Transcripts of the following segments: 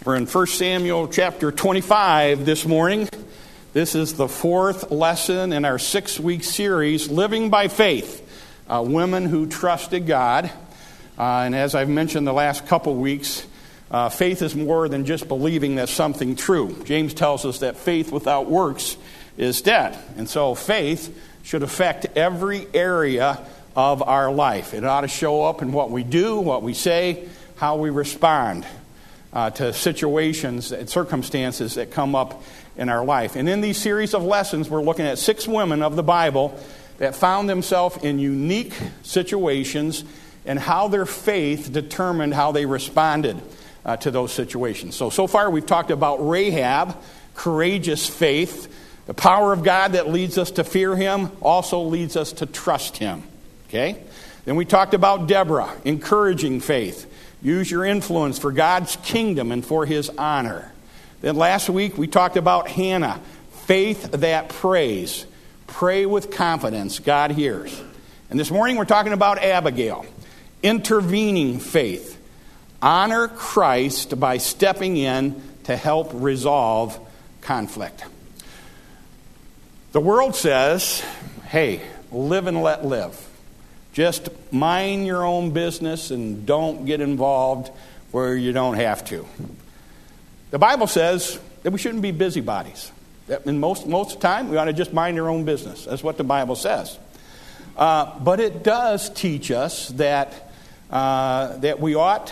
We're in 1 Samuel chapter 25 this morning. This is the fourth lesson in our 6-week series, Living by Faith, Women Who Trusted God. And as I've mentioned the last couple weeks, faith is more than just believing that something true. James tells us that faith without works is dead. And so faith should affect every area of our life. It ought to show up in what we do, what we say, how we respond to situations and circumstances that come up in our life. And in these series of lessons, we're looking at 6 women of the Bible that found themselves in unique situations and how their faith determined how they responded to those situations. So far we've talked about Rahab, courageous faith. The power of God that leads us to fear Him also leads us to trust Him. Okay? Then we talked about Deborah, encouraging faith. Use your influence for God's kingdom and for His honor. Then last week we talked about Hannah, faith that prays. Pray with confidence, God hears. And this morning we're talking about Abigail, intervening faith. Honor Christ by stepping in to help resolve conflict. The world says, hey, live and let live. Just mind your own business and don't get involved where you don't have to. The Bible says that we shouldn't be busybodies. That in most of the time, we ought to just mind our own business. That's what the Bible says. But it does teach us that we ought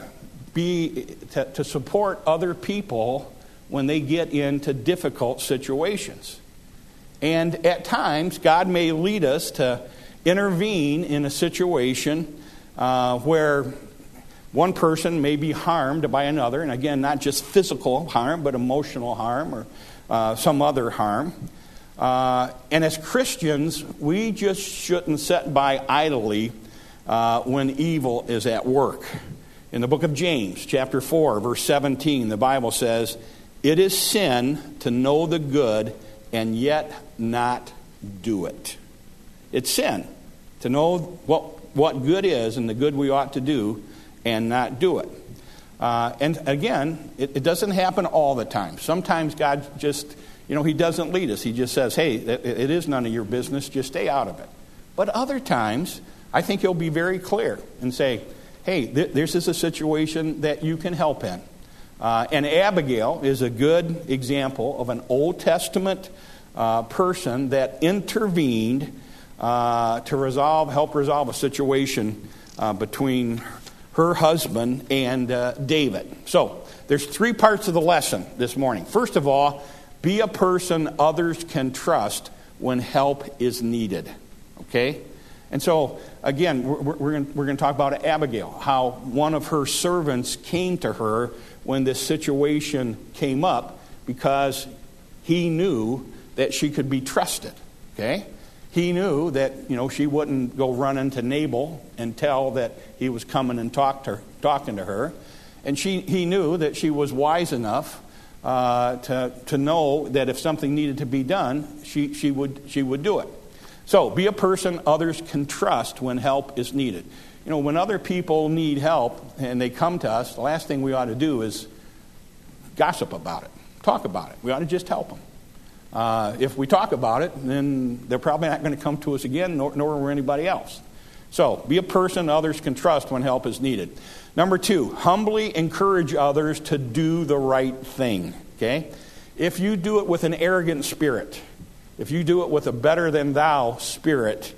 to support other people when they get into difficult situations. And at times, God may lead us to intervene in a situation where one person may be harmed by another, and again, not just physical harm, but emotional harm or some other harm. And as Christians, we just shouldn't sit by idly when evil is at work. In the book of James, chapter 4, verse 17, the Bible says, "It is sin to know the good and yet not do it." It's sin to know what good is and the good we ought to do and not do it. And again, it doesn't happen all the time. Sometimes God just, He doesn't lead us. He just says, hey, it is none of your business. Just stay out of it. But other times, I think He'll be very clear and say, hey, this is a situation that you can help in. And Abigail is a good example of an Old Testament person that intervened to help resolve a situation between her husband and David. So, there's 3 parts of the lesson this morning. First of all, be a person others can trust when help is needed. Okay? And so, again, we're going to talk about Abigail, how one of her servants came to her when this situation came up because he knew that she could be trusted. Okay? He knew that, she wouldn't go running to Nabal and tell that he was coming and talking to her. And he knew that she was wise enough to know that if something needed to be done, she would do it. So, be a person others can trust when help is needed. When other people need help and they come to us, the last thing we ought to do is gossip about it, talk about it. We ought to just help them. If we talk about it, then they're probably not going to come to us again, nor will anybody else. So, be a person others can trust when help is needed. Number 2, humbly encourage others to do the right thing. Okay? If you do it with an arrogant spirit, if you do it with a better-than-thou spirit,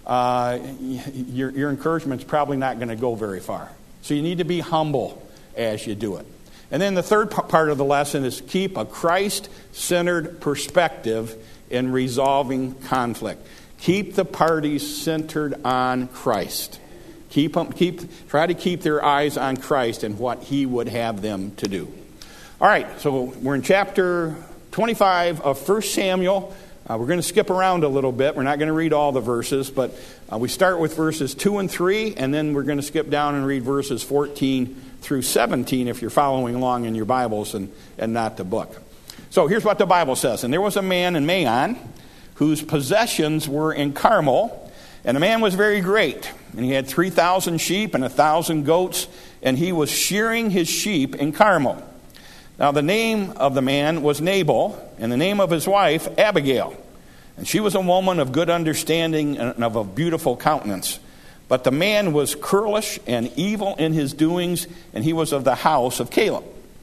your encouragement's probably not going to go very far. So you need to be humble as you do it. And then the third part of the lesson is keep a Christ-centered perspective in resolving conflict. Keep the parties centered on Christ. Try to keep their eyes on Christ and what He would have them to do. All right, so we're in chapter 25 of 1 Samuel. We're going to skip around a little bit. We're not going to read all the verses, but we start with verses 2 and 3, and then we're going to skip down and read verses 14 through 17 if you're following along in your Bibles and not the book. So here's what the Bible says. And there was a man in Maon whose possessions were in Carmel, and the man was very great. And he had 3,000 sheep and 1,000 goats, and he was shearing his sheep in Carmel. Now the name of the man was Nabal, and the name of his wife Abigail. And she was a woman of good understanding and of a beautiful countenance. But the man was churlish and evil in his doings, and he was of the house of Caleb.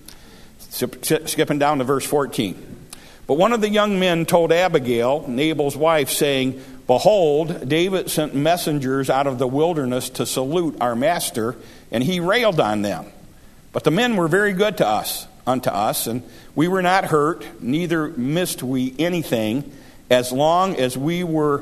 Skipping down to verse 14. But one of the young men told Abigail, Nabal's wife, saying, Behold, David sent messengers out of the wilderness to salute our master, and he railed on them. But the men were very good unto us, and we were not hurt, neither missed we anything, as long as we were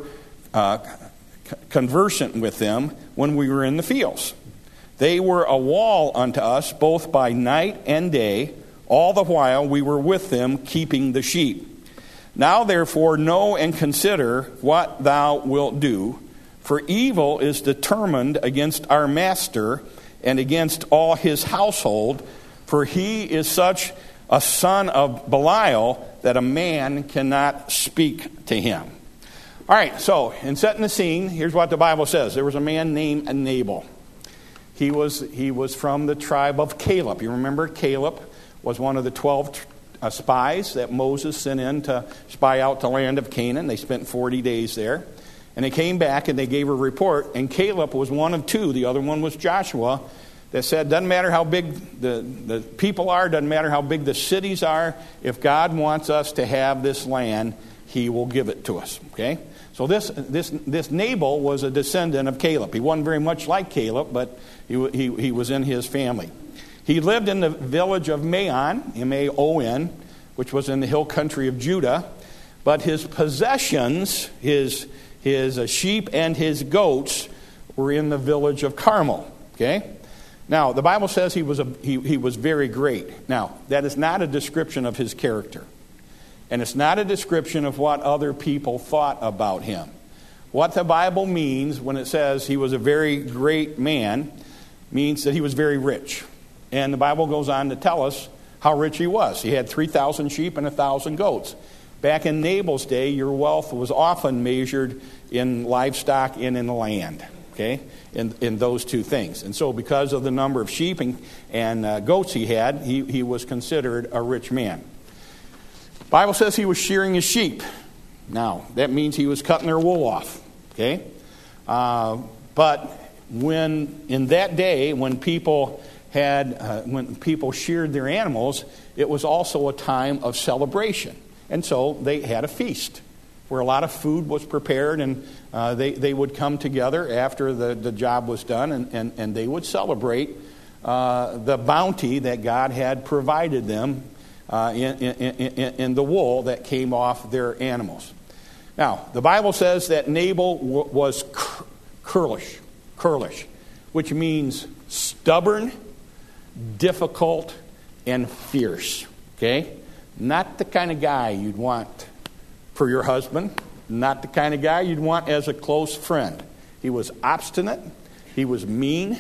conversant with them when we were in the fields. They were a wall unto us both by night and day, all the while we were with them keeping the sheep. Now therefore know and consider what thou wilt do, for evil is determined against our master and against all his household, for he is such a son of Belial that a man cannot speak to him. All right, so in setting the scene, here's what the Bible says. There was a man named Nabal. He was from the tribe of Caleb. You remember Caleb was one of the 12 spies that Moses sent in to spy out the land of Canaan. They spent 40 days there. And they came back and they gave a report. And Caleb was one of two. The other one was Joshua, that said, doesn't matter how big the people are, doesn't matter how big the cities are, if God wants us to have this land, he will give it to us. Okay? So this Nabal was a descendant of Caleb. He wasn't very much like Caleb, but he was in his family. He lived in the village of Maon, M-A-O-N, which was in the hill country of Judah. But his possessions, his sheep and his goats, were in the village of Carmel. Okay? Now, the Bible says he was very great. Now, that is not a description of his character. And it's not a description of what other people thought about him. What the Bible means when it says he was a very great man means that he was very rich. And the Bible goes on to tell us how rich he was. He had 3,000 sheep and 1,000 goats. Back in Nabal's day, your wealth was often measured in livestock and in land. Okay, in those two things. And so because of the number of sheep and goats he had, he was considered a rich man. The Bible says he was shearing his sheep. Now, that means he was cutting their wool off. Okay? But in that day, when people sheared their animals, it was also a time of celebration. And so they had a feast where a lot of food was prepared, and they would come together after the job was done, and they would celebrate the bounty that God had provided them in the wool that came off their animals. Now, the Bible says that Nabal was churlish, which means stubborn, difficult, and fierce. Okay? Not the kind of guy you'd want for your husband, not the kind of guy you'd want as a close friend. He was obstinate. He was mean.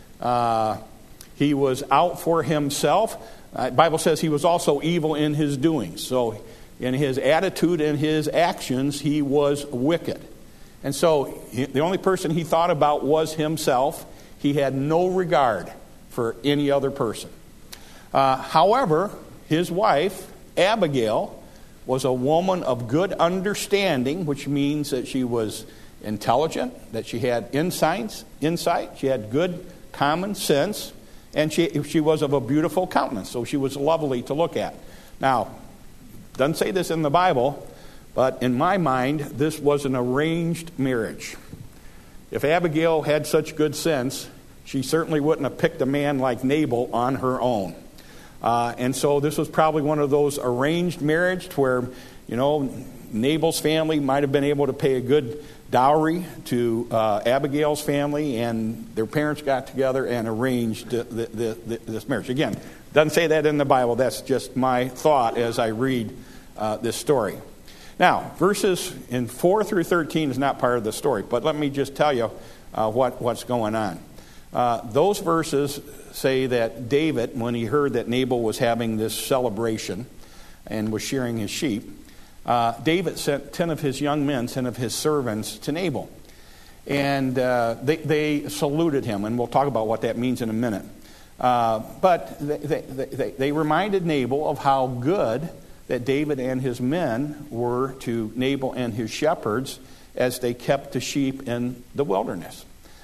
He was out for himself. The Bible says he was also evil in his doings. So in his attitude and his actions, he was wicked. And so the only person he thought about was himself. He had no regard for any other person. However, his wife, Abigail, was a woman of good understanding, which means that she was intelligent, that she had insight, she had good common sense, and she was of a beautiful countenance, so she was lovely to look at. Now, doesn't say this in the Bible, but in my mind, this was an arranged marriage. If Abigail had such good sense, she certainly wouldn't have picked a man like Nabal on her own. And so this was probably one of those arranged marriages where, Nabal's family might have been able to pay a good dowry to Abigail's family, and their parents got together and arranged this marriage. Again, doesn't say that in the Bible. That's just my thought as I read this story. Now, verses in 4 through 13 is not part of the story, but let me just tell you what's going on. Those verses say that David, when he heard that Nabal was having this celebration and was shearing his sheep, David sent 10 of his young men, 10 of his servants, to Nabal. And they saluted him, and we'll talk about what that means in a minute. But they reminded Nabal of how good that David and his men were to Nabal and his shepherds as they kept the sheep in the wilderness.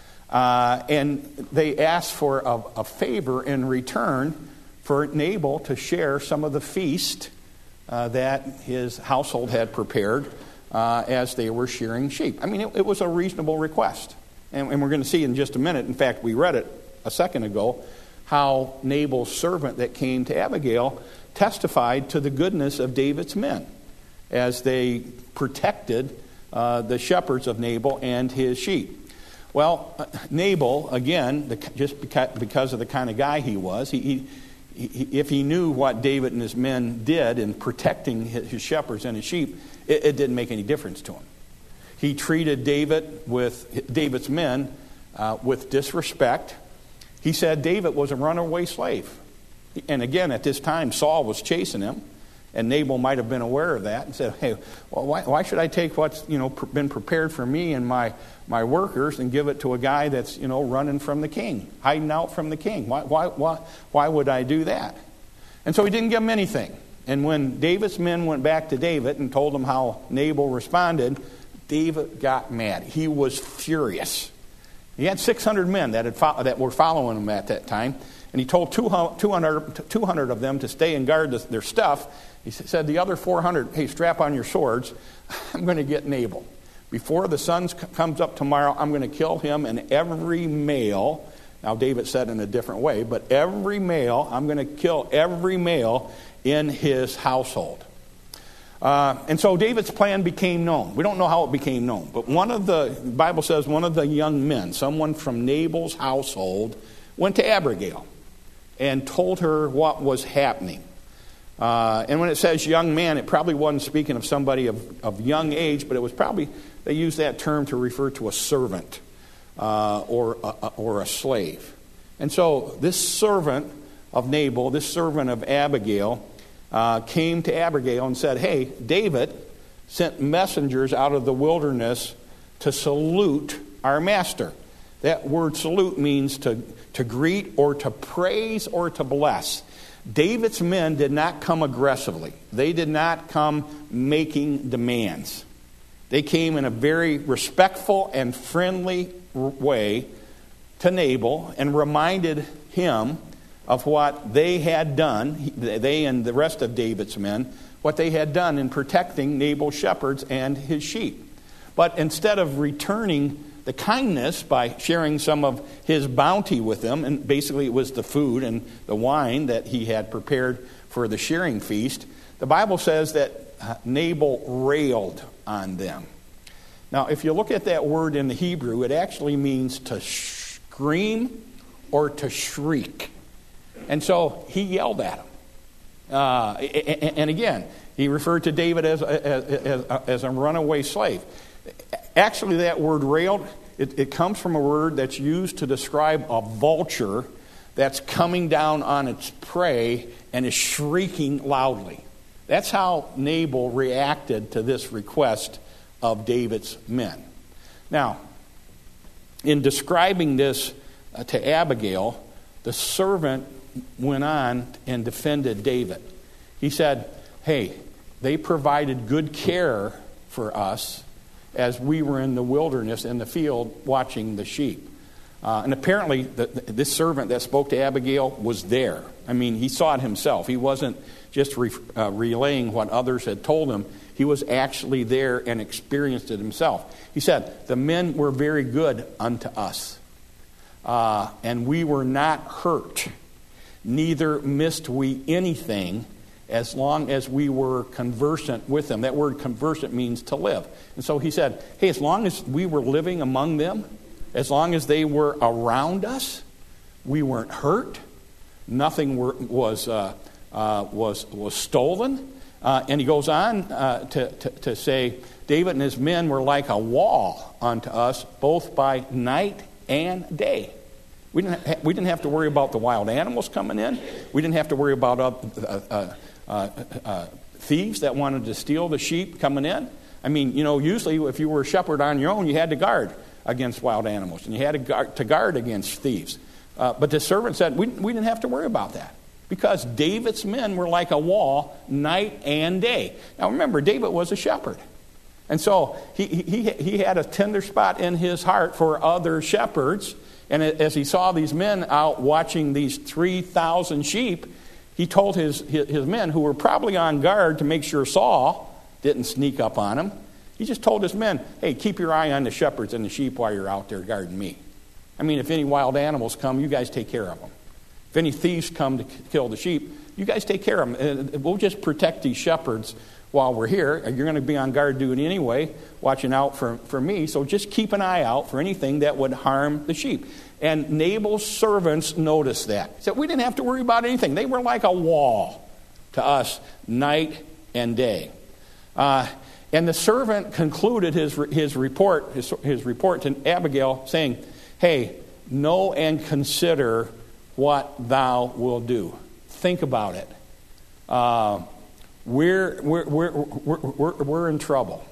And they asked for a favor in return for Nabal to share some of the feast that his household had prepared as they were shearing sheep. I mean, it was a reasonable request. And we're going to see in just a minute, in fact, we read it a second ago, how Nabal's servant that came to Abigail testified to the goodness of David's men as they protected the shepherds of Nabal and his sheep. Well, Nabal, again, just because of the kind of guy he was, if he knew what David and his men did in protecting his shepherds and his sheep, it didn't make any difference to him. He treated David's men with disrespect. He said David was a runaway slave. And again, at this time, Saul was chasing him, and Nabal might have been aware of that and said, hey, well, why should I take what's been prepared for me and my workers and give it to a guy that's running from the king, hiding out from the king? Why would I do that? And so he didn't give him anything. And when David's men went back to David and told him how Nabal responded, David got mad. He was furious. He had 600 men that were following him at that time, and he told 200 of them to stay and guard their stuff. He said the other 400, hey, strap on your swords. I'm going to get Nabal. Before the sun comes up tomorrow, I'm going to kill him and every male. Now, David said in a different way, but every male, I'm going to kill every male in his household. And so David's plan became known. We don't know how it became known, but the Bible says one of the young men, someone from Nabal's household, went to Abigail and told her what was happening. And when it says young man, it probably wasn't speaking of somebody of young age, but it was probably, they used that term to refer to a servant or a slave. And so this servant of Nabal, this servant of Abigail, came to Abigail and said, hey, David sent messengers out of the wilderness to salute our master. That word salute means to greet or to praise or to bless. David's men did not come aggressively. They did not come making demands. They came in a very respectful and friendly way to Nabal and reminded him of what they had done, they and the rest of David's men, what they had done in protecting Nabal's shepherds and his sheep. But instead of returning the kindness by sharing some of his bounty with them, and basically it was the food and the wine that he had prepared for the shearing feast, the Bible says that Nabal railed on them. Now, if you look at that word in the Hebrew, it actually means to scream or to shriek. And so he yelled at him. And again, he referred to David as a runaway slave. Actually, that word railed, it comes from a word that's used to describe a vulture that's coming down on its prey and is shrieking loudly. That's how Nabal reacted to this request of David's men. Now, in describing this to Abigail, the servant went on and defended David. He said, hey, they provided good care for us as we were in the wilderness in the field watching the sheep. And apparently this servant that spoke to Abigail was there. I mean, he saw it himself. He wasn't just relaying what others had told him. He was actually there and experienced it himself. He said, the men were very good unto us, and we were not hurt. Neither missed we anything as long as we were conversant with them. That word conversant means to live. And so he said, hey, as long as we were living among them, as long as they were around us, we weren't hurt. Nothing was stolen. And he goes on to say, David and his men were like a wall unto us, both by night and day. We didn't have to worry about the wild animals coming in. We didn't have to worry about thieves that wanted to steal the sheep coming in. I mean, usually if you were a shepherd on your own, you had to guard against wild animals, and you had to guard against thieves. But the servant said, we didn't have to worry about that, because David's men were like a wall night and day. Now remember, David was a shepherd. And so he had a tender spot in his heart for other shepherds. And as he saw these men out watching these 3,000 sheep, he told his men, who were probably on guard to make sure Saul didn't sneak up on him, he just told his men, hey, keep your eye on the shepherds and the sheep while you're out there guarding me. I mean, if any wild animals come, you guys take care of them. If any thieves come to kill the sheep, you guys take care of them. We'll just protect these shepherds while we're here. You're going to be on guard duty anyway, watching out for me. So just keep an eye out for anything that would harm the sheep. And Nabal's servants noticed that. He said, we didn't have to worry about anything. They were like a wall to us night and day. And the servant concluded his report to Abigail, saying, hey, know and consider what thou wilt do. Think about it. We're in trouble.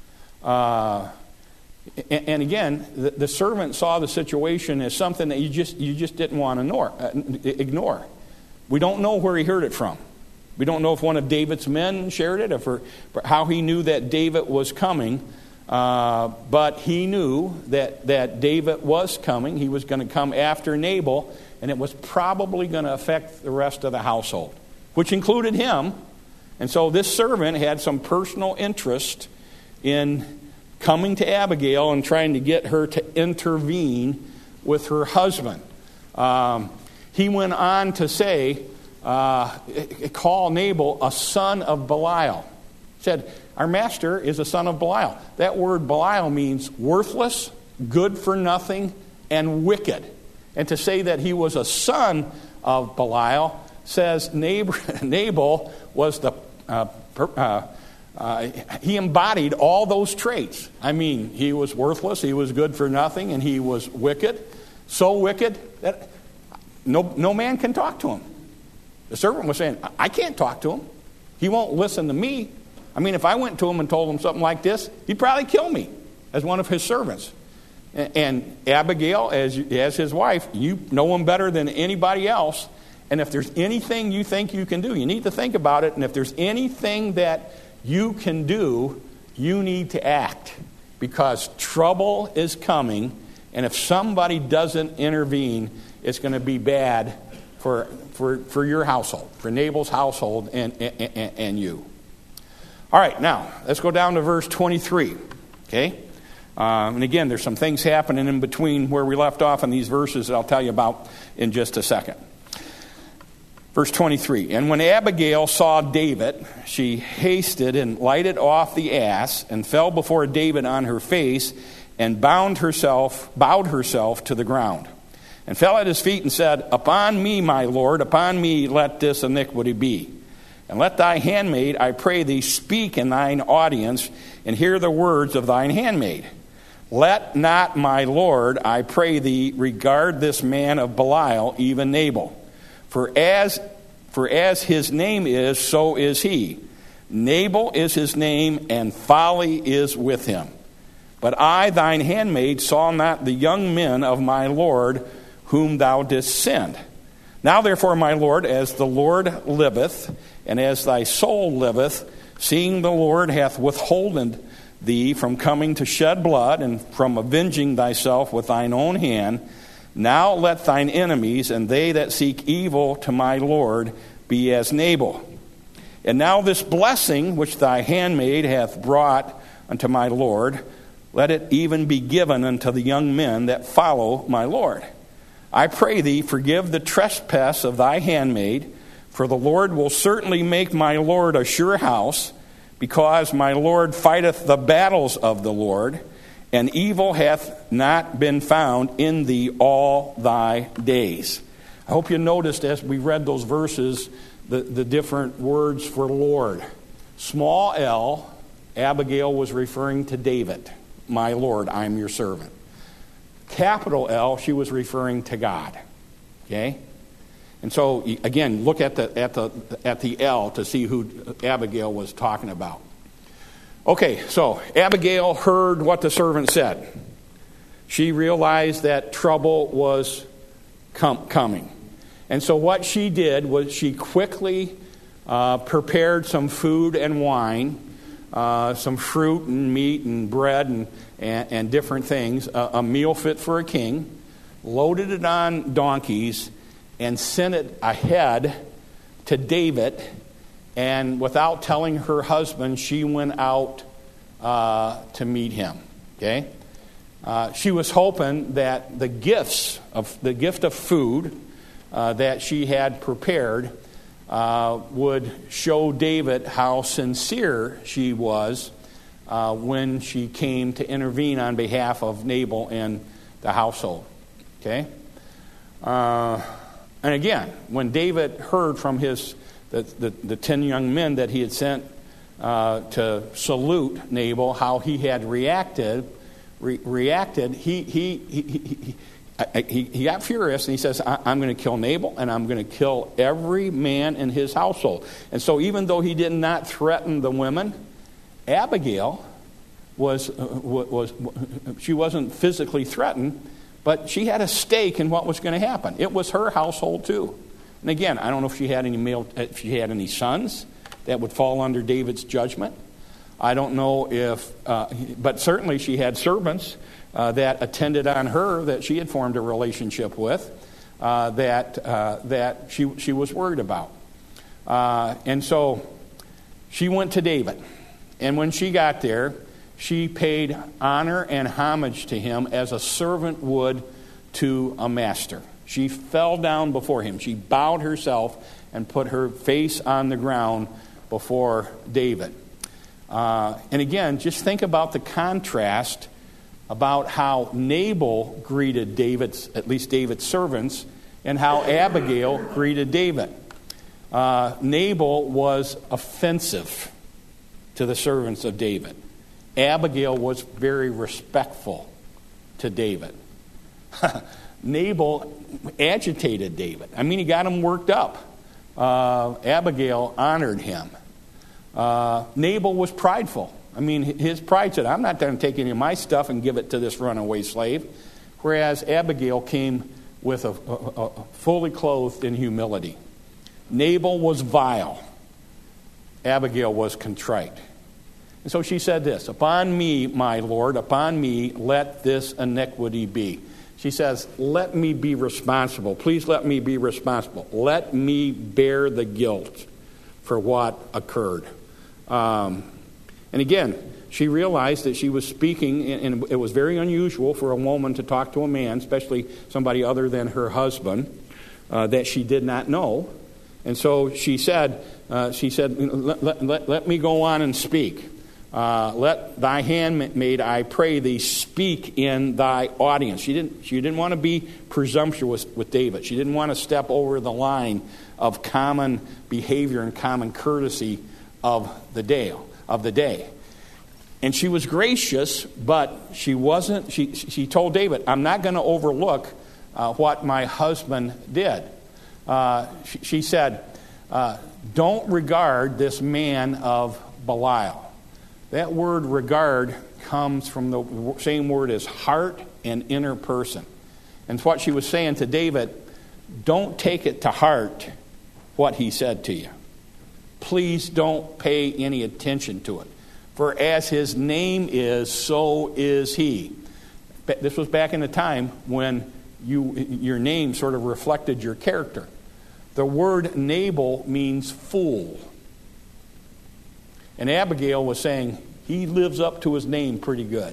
And again, the servant saw the situation as something that you just didn't want to ignore. We don't know where he heard it from. We don't know if one of David's men shared it, or how he knew that David was coming. But he knew that David was coming. He was going to come after Nabal, and it was probably going to affect the rest of the household, which included him. And so this servant had some personal interest in coming to Abigail and trying to get her to intervene with her husband. He went on to say, call Nabal a son of Belial. He said, our master is a son of Belial. That word Belial means worthless, good for nothing, and wicked. And to say that he was a son of Belial says Nabal was he embodied all those traits. I mean, he was worthless, he was good for nothing, and he was wicked. So wicked that no man can talk to him. The servant was saying, I can't talk to him. He won't listen to me. I mean, if I went to him and told him something like this, he'd probably kill me as one of his servants. And Abigail, as his wife, you know him better than anybody else. And if there's anything you think you can do, you need to think about it. And if there's anything that you can do, you need to act. Because trouble is coming. And if somebody doesn't intervene, it's going to be bad for your household, for Nabal's household and you. All right, now, let's go down to verse 23. Okay? And again, there's some things happening in between where we left off in these verses that I'll tell you about in just a second. Verse 23, and when Abigail saw David, she hasted and lighted off the ass and fell before David on her face and bowed herself to the ground and fell at his feet and said, upon me, my Lord, upon me let this iniquity be. And let thy handmaid, I pray thee, speak in thine audience and hear the words of thine handmaid. Let not my Lord, I pray thee, regard this man of Belial, even Nabal. For as his name is, so is he. Nabal is his name, and folly is with him. But I, thine handmaid, saw not the young men of my Lord, whom thou didst send. Now therefore, my Lord, as the Lord liveth, and as thy soul liveth, seeing the Lord hath withholden thee from coming to shed blood, and from avenging thyself with thine own hand, now let thine enemies and they that seek evil to my Lord be as Nabal. And now this blessing which thy handmaid hath brought unto my Lord, let it even be given unto the young men that follow my Lord. I pray thee, forgive the trespass of thy handmaid, for the Lord will certainly make my Lord a sure house, because my Lord fighteth the battles of the Lord, and evil hath not been found in thee all thy days. I hope you noticed as we read those verses the different words for Lord. Small l, Abigail was referring to David. My Lord, I'm your servant. Capital L, she was referring to God. Okay? And so, again, look at the L to see who Abigail was talking about. Okay, so Abigail heard what the servant said. She realized that trouble was coming. And so what she did was she quickly prepared some food and wine, some fruit and meat and bread and different things, a meal fit for a king, loaded it on donkeys, and sent it ahead to David. And without telling her husband, she went out to meet him. Okay, she was hoping that the gift of food that she had prepared would show David how sincere she was when she came to intervene on behalf of Nabal and the household. Okay, and again, when David heard from the 10 young men that he had sent to salute Nabal, how he had reacted, he got furious, and he says, I'm going to kill Nabal, and I'm going to kill every man in his household. And so even though he did not threaten the women, Abigail she wasn't physically threatened, but she had a stake in what was going to happen. It was her household too. And again, I don't know if she had any sons that would fall under David's judgment. I don't know but certainly she had servants that attended on her that she had formed a relationship with that she was worried about. And so she went to David. And when she got there, she paid honor and homage to him as a servant would to a master. She fell down before him. She bowed herself and put her face on the ground before David. And again, just think about the contrast about how Nabal greeted at least David's servants, and how Abigail greeted David. Nabal was offensive to the servants of David. Abigail was very respectful to David. Nabal agitated David. I mean, he got him worked up. Abigail honored him. Nabal was prideful. I mean, his pride said, I'm not going to take any of my stuff and give it to this runaway slave. Whereas Abigail came with a fully clothed in humility. Nabal was vile. Abigail was contrite. And so she said this, upon me, my Lord, upon me, let this iniquity be. She says, let me be responsible. Please let me be responsible. Let me bear the guilt for what occurred. And again, she realized that she was speaking, and it was very unusual for a woman to talk to a man, especially somebody other than her husband, that she did not know. And so she said, let me go on and speak. Let thy handmaid, I pray thee, speak in thy audience. She didn't want to be presumptuous with David. She didn't want to step over the line of common behavior and common courtesy of the day. And she was gracious, but she wasn't. She told David, I'm not going to overlook what my husband did. She said, don't regard this man of Belial. That word regard comes from the same word as heart and inner person. And what she was saying to David, don't take it to heart what he said to you. Please don't pay any attention to it. For as his name is, so is he. This was back in the time when your name sort of reflected your character. The word Nabal means fool. And Abigail was saying, he lives up to his name pretty good.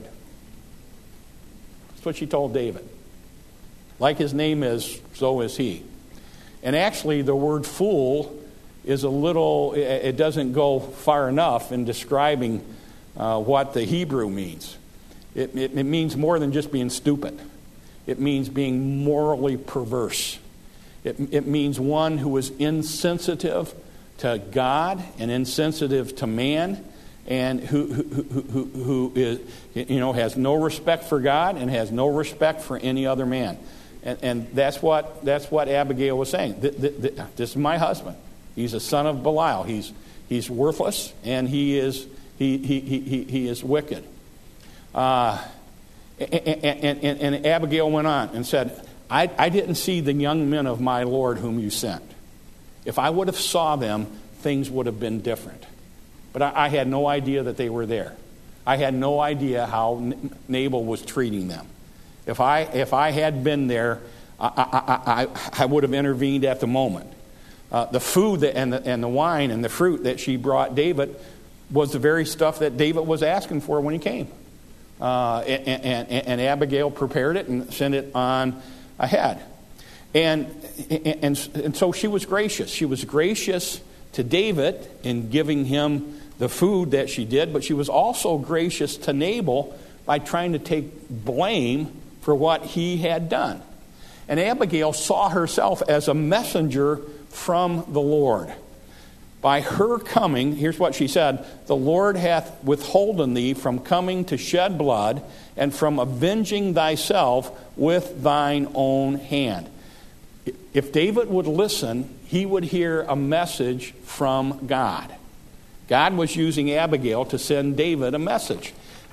That's what she told David. Like his name is, so is he. And actually, the word fool is it doesn't go far enough in describing what the Hebrew means. It means more than just being stupid. It means being morally perverse. It means one who is insensitive to God and insensitive to man, and who is, has no respect for God and has no respect for any other man. And that's what Abigail was saying. This is my husband. He's a son of Belial. He's worthless, and he is wicked. And Abigail went on and said, I didn't see the young men of my Lord whom you sent. If I would have saw them, things would have been different. But I had no idea that they were there. I had no idea how Nabal was treating them. If I had been there, I would have intervened at the moment. The food and the wine and the fruit that she brought David was the very stuff that David was asking for when he came. And Abigail prepared it and sent it on ahead. And so she was gracious. She was gracious to David in giving him the food that she did, but she was also gracious to Nabal by trying to take blame for what he had done. And Abigail saw herself as a messenger from the Lord. By her coming, here's what she said, the Lord hath withholden thee from coming to shed blood and from avenging thyself with thine own hand. If David would listen, he would hear a message from God. God was using Abigail to send David a message.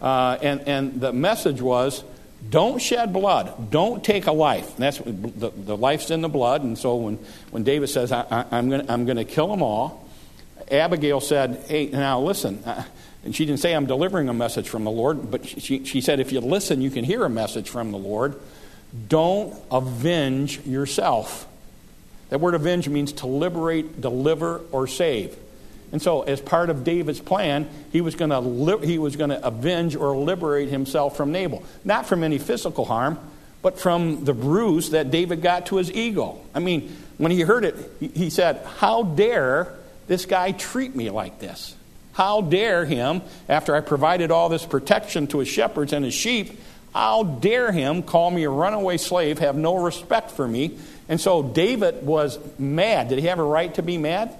And the message was, don't shed blood. Don't take a life. And that's the life's in the blood. And so when David says, I'm going to kill them all, Abigail said, hey, now listen. And she didn't say, I'm delivering a message from the Lord. But she said, if you listen, you can hear a message from the Lord. Don't avenge yourself. That word avenge means to liberate, deliver, or save. And so, as part of David's plan, he was going to avenge or liberate himself from Nabal. Not from any physical harm, but from the bruise that David got to his ego. I mean, when he heard it, he said, how dare this guy treat me like this? How dare him, after I provided all this protection to his shepherds and his sheep, how dare him call me a runaway slave, have no respect for me? And so David was mad. Did he have a right to be mad?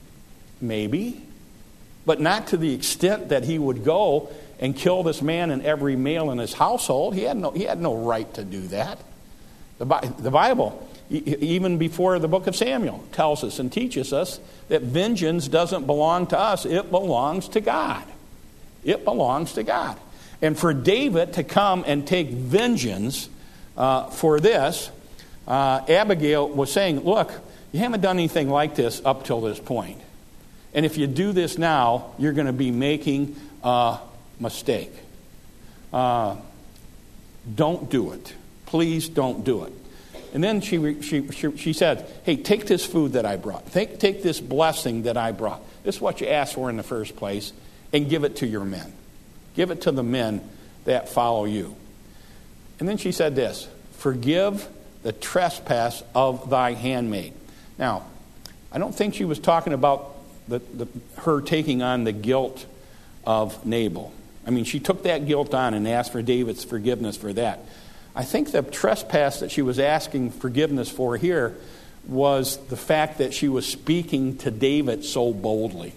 Maybe. But not to the extent that he would go and kill this man and every male in his household. He had no right to do that. The Bible, even before the book of Samuel, tells us and teaches us that vengeance doesn't belong to us. It belongs to God. It belongs to God. And for David to come and take vengeance for this, Abigail was saying, look, you haven't done anything like this up till this point. And if you do this now, you're going to be making a mistake. Don't do it. Please don't do it. And then she said, hey, take this food that I brought. Take this blessing that I brought. This is what you asked for in the first place, and give it to your men. Give it to the men that follow you. And then she said this, forgive the trespass of thy handmaid. Now, I don't think she was talking about her taking on the guilt of Nabal. I mean, she took that guilt on and asked for David's forgiveness for that. I think the trespass that she was asking forgiveness for here was the fact that she was speaking to David so boldly.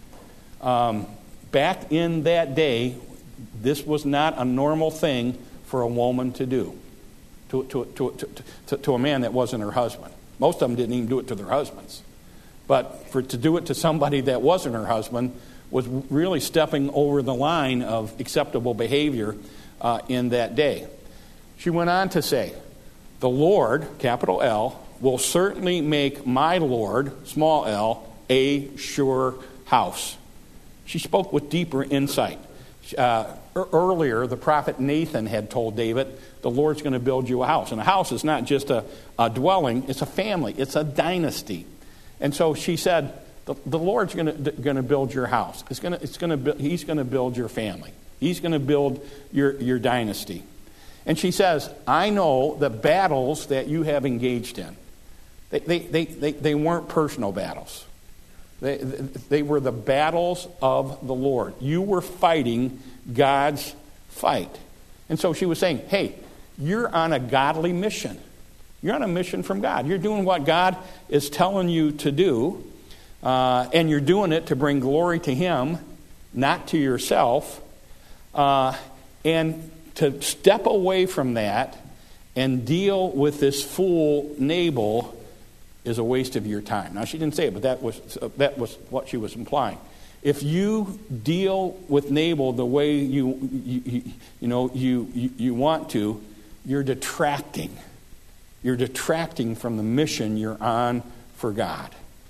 Back in that day, this was not a normal thing for a woman to do to a man that wasn't her husband. Most of them didn't even do it to their husbands. But to do it to somebody that wasn't her husband was really stepping over the line of acceptable behavior in that day. She went on to say, the Lord, capital L, will certainly make my Lord, small l, a sure house. She spoke with deeper insight. Earlier, the prophet Nathan had told David, the Lord's going to build you a house. And a house is not just a dwelling, it's a family, it's a dynasty. And so she said, the Lord's going to build your house. He's going to build your family. He's going to build your dynasty. And she says, I know the battles that you have engaged in. They weren't personal battles. They were the battles of the Lord. You were fighting God's fight. And so she was saying, hey, you're on a godly mission. You're on a mission from God. You're doing what God is telling you to do, and you're doing it to bring glory to Him, not to yourself. And to step away from that and deal with this fool Nabal is a waste of your time. Now, she didn't say it, but that was what she was implying. If you deal with Nabal the way you want to, you're detracting You're detracting from the mission you're on for God.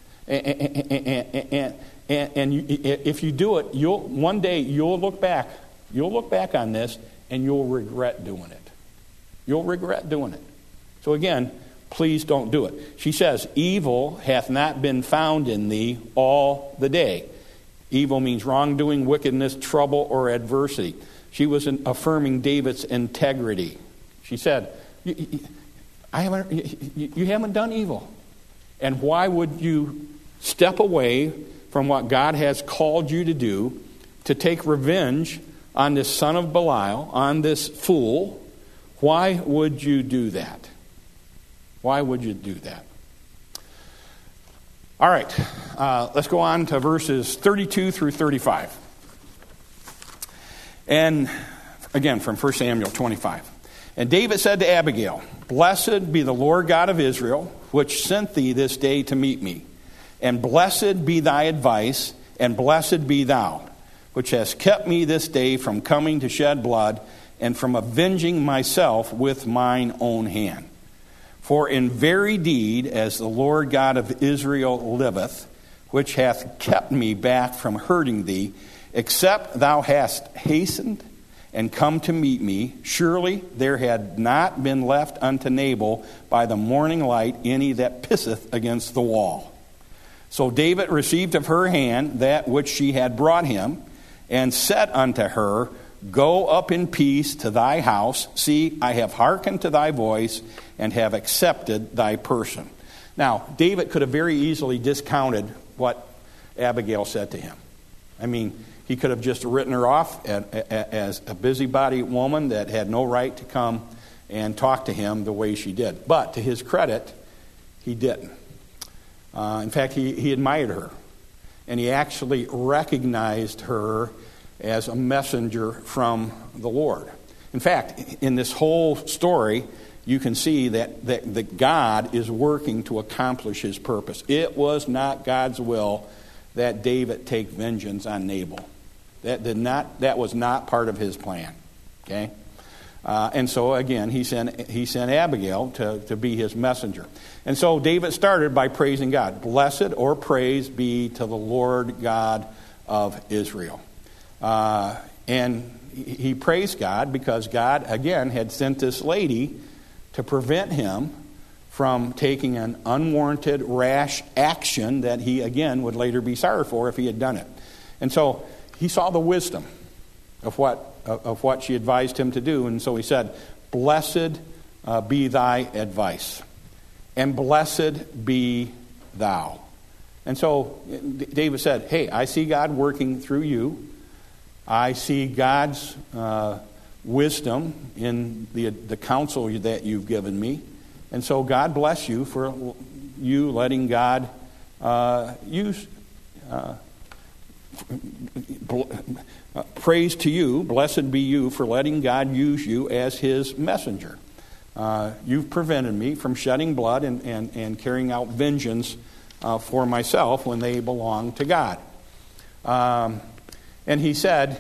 And if you do it, one day you'll look back. You'll look back on this and you'll regret doing it. You'll regret doing it. So again, please don't do it. She says, evil hath not been found in thee all the day. Evil means wrongdoing, wickedness, trouble, or adversity. She was affirming David's integrity. She said, you haven't done evil. And why would you step away from what God has called you to do to take revenge on this son of Belial, on this fool? Why would you do that? Why would you do that? All right, let's go on to verses 32 through 35. And again, from 1 Samuel 25. And David said to Abigail, Blessed be the Lord God of Israel, which sent thee this day to meet me. And blessed be thy advice, and blessed be thou, which hast kept me this day from coming to shed blood, and from avenging myself with mine own hand. For in very deed, as the Lord God of Israel liveth, which hath kept me back from hurting thee, except thou hast hastened and come to meet me, surely there had not been left unto Nabal by the morning light any that pisseth against the wall. So David received of her hand that which she had brought him, and said unto her, Go up in peace to thy house. See, I have hearkened to thy voice, and have accepted thy person. Now, David could have very easily discounted what Abigail said to him. I mean, he could have just written her off as a busybody woman that had no right to come and talk to him the way she did. But to his credit, he didn't. In fact, he admired her. And he actually recognized her as a messenger from the Lord. In fact, in this whole story, you can see that God is working to accomplish his purpose. It was not God's will that David take vengeance on Nabal. That was not part of his plan. Okay? And so again, he sent Abigail to be his messenger. And so David started by praising God. Blessed or praise be to the Lord God of Israel. And he praised God because God, again, had sent this lady to prevent him from taking an unwarranted, rash action that he, again, would later be sorry for if he had done it. And so he saw the wisdom of what she advised him to do, and so he said, Blessed be thy advice, and blessed be thou. And so David said, Hey, I see God working through you. I see God's wisdom in the counsel that you've given me. And so God bless you for you letting God use... praise to you, blessed be you for letting God use you as his messenger. You've prevented me from shedding blood and carrying out vengeance for myself when they belong to God. And he said,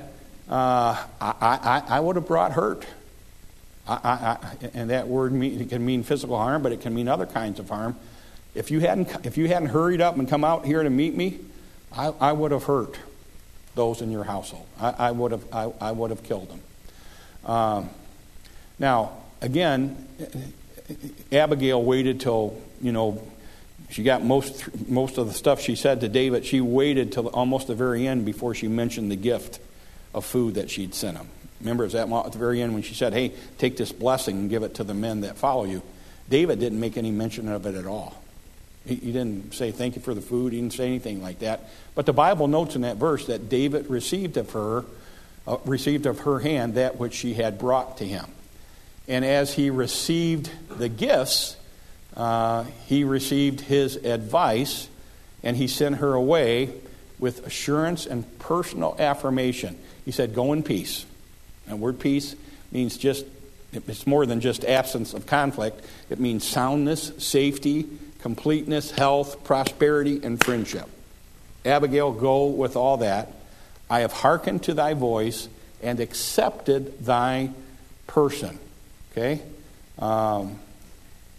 I would have brought hurt. And that word it can mean physical harm, but it can mean other kinds of harm. If you hadn't hurried up and come out here to meet me, I would have hurt those in your household. I would have killed them. Now, again, Abigail waited till she got most of the stuff she said to David. She waited till almost the very end before she mentioned the gift of food that she'd sent him. Remember, it was at the very end when she said, "Hey, take this blessing and give it to the men that follow you." David didn't make any mention of it at all. He didn't say thank you for the food. He didn't say anything like that. But the Bible notes in that verse that David received of her hand that which she had brought to him. And as he received the gifts, he received his advice, and he sent her away with assurance and personal affirmation. He said, "Go in peace." And the word peace means it's more than just absence of conflict. It means soundness, safety, completeness, health, prosperity, and friendship. Abigail, go with all that. I have hearkened to thy voice and accepted thy person. Okay?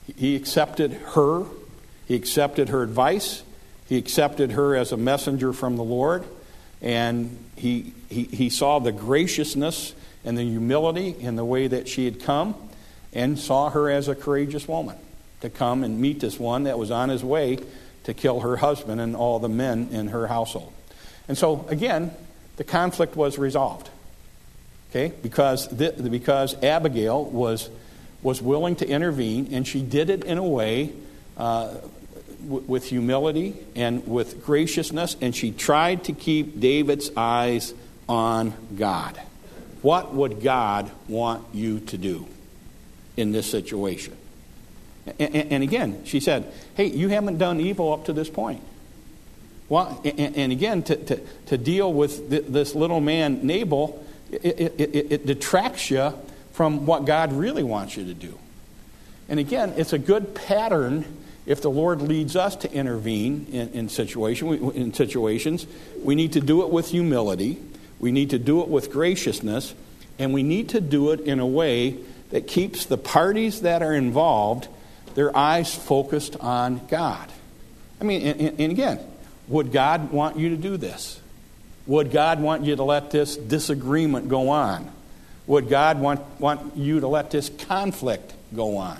He accepted her. He accepted her advice. He accepted her as a messenger from the Lord. And he saw the graciousness and the humility in the way that she had come, and saw her as a courageous woman to come and meet this one that was on his way to kill her husband and all the men in her household. And so, again, the conflict was resolved. Okay? Because Abigail was willing to intervene, and she did it in a way with humility and with graciousness, and she tried to keep David's eyes on God. What would God want you to do in this situation? And again, she said, hey, you haven't done evil up to this point. Well, and again, to deal with this little man, Nabal, it detracts you from what God really wants you to do. And again, it's a good pattern if the Lord leads us to intervene in situations. We need to do it with humility. We need to do it with graciousness. And we need to do it in a way that keeps the parties that are involved, their eyes focused on God. I mean, and again, would God want you to do this? Would God want you to let this disagreement go on? Would God want you to let this conflict go on?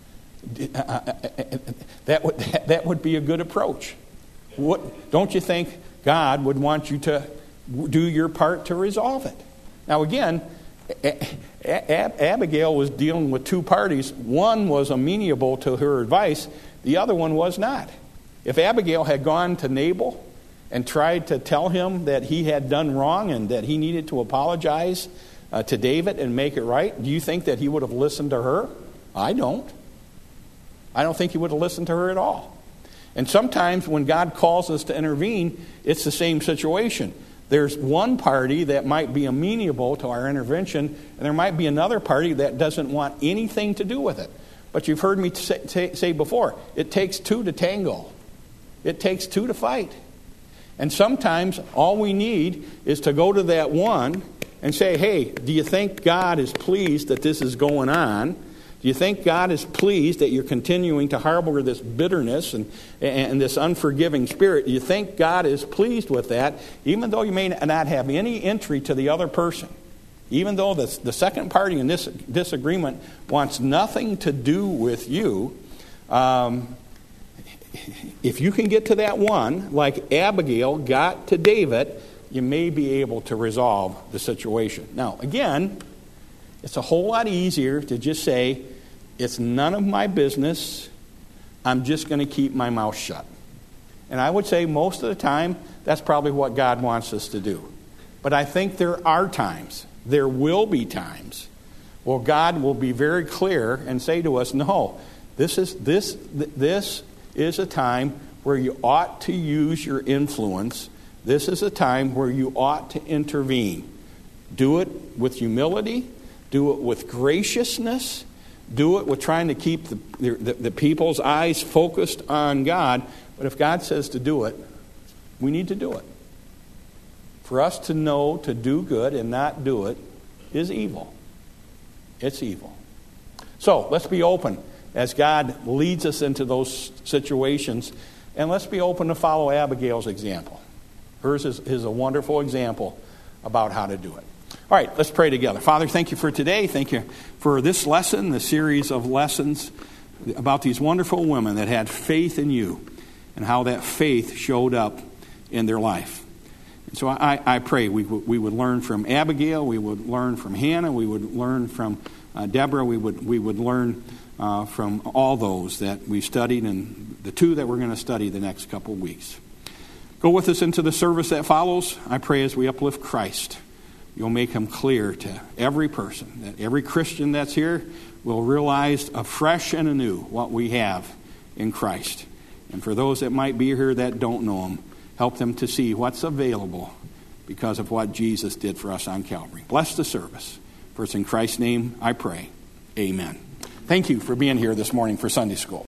That would be a good approach. Don't you think God would want you to do your part to resolve it? Now again, Abigail was dealing with two parties. One was amenable to her advice. The other one was not. If Abigail had gone to Nabal and tried to tell him that he had done wrong and that he needed to apologize to David and make it right, do you think that he would have listened to her? I don't. I don't think he would have listened to her at all. And sometimes when God calls us to intervene, it's the same situation. There's one party that might be amenable to our intervention, and there might be another party that doesn't want anything to do with it. But you've heard me say before, it takes two to tango. It takes two to fight. And sometimes all we need is to go to that one and say, hey, do you think God is pleased that this is going on? Do you think God is pleased that you're continuing to harbor this bitterness and this unforgiving spirit? Do you think God is pleased with that, even though you may not have any entry to the other person? Even though the second party in this disagreement wants nothing to do with you, if you can get to that one, like Abigail got to David, you may be able to resolve the situation. Now, again, it's a whole lot easier to just say, it's none of my business, I'm just going to keep my mouth shut. And I would say most of the time, that's probably what God wants us to do. But I think there are times, there will be times, where God will be very clear and say to us, no, this is a time where you ought to use your influence. This is a time where you ought to intervene. Do it with humility. Do it with graciousness. Do it with trying to keep the people's eyes focused on God. But if God says to do it, we need to do it. For us to know to do good and not do it is evil. It's evil. So let's be open as God leads us into those situations. And let's be open to follow Abigail's example. Hers is a wonderful example about how to do it. All right, let's pray together. Father, thank you for today. Thank you for this lesson, the series of lessons about these wonderful women that had faith in you and how that faith showed up in their life. And so I pray we would learn from Abigail, we would learn from Hannah, we would learn from Deborah, we would learn from all those that we studied and the two that we're going to study the next couple of weeks. Go with us into the service that follows. I pray as we uplift Christ, you'll make him clear to every person, that every Christian that's here will realize afresh and anew what we have in Christ. And for those that might be here that don't know him, help them to see what's available because of what Jesus did for us on Calvary. Bless the service. For it's in Christ's name I pray. Amen. Thank you for being here this morning for Sunday school.